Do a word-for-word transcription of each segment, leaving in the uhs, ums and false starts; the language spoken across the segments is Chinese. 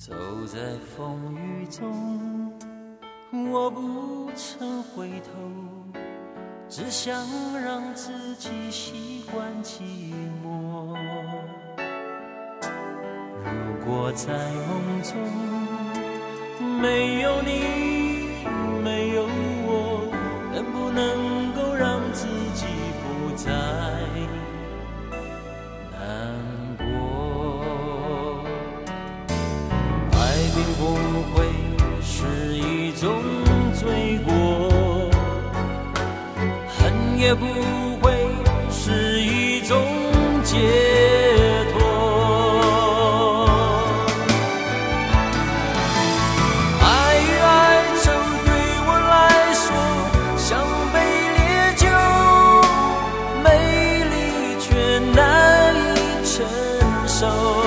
走在风雨中，我不曾回头，只想让自己习惯寂寞。如果在梦中没有你，没有我，能不能够让自己不再难过？爱并不会是一种罪过，恨也不会是一种解脱。爱与哀愁对我来说像杯烈酒，美丽却难以承受。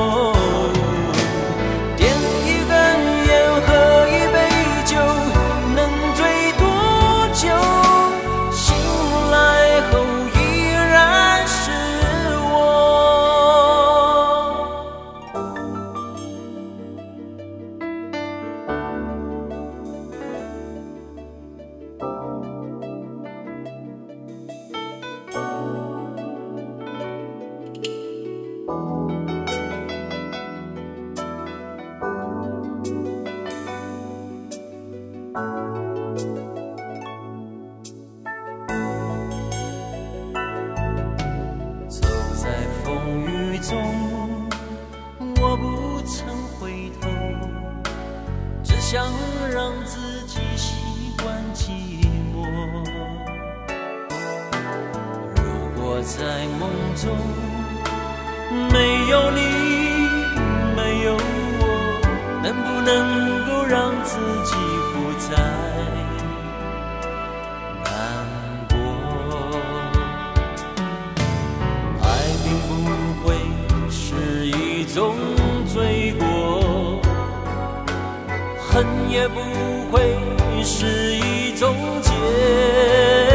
我不曾回头，只想让自己习惯寂寞。如果在梦中没有你，没有我，能不能够让自己不再难过？爱并不会是一种罪过，恨也不会是一种解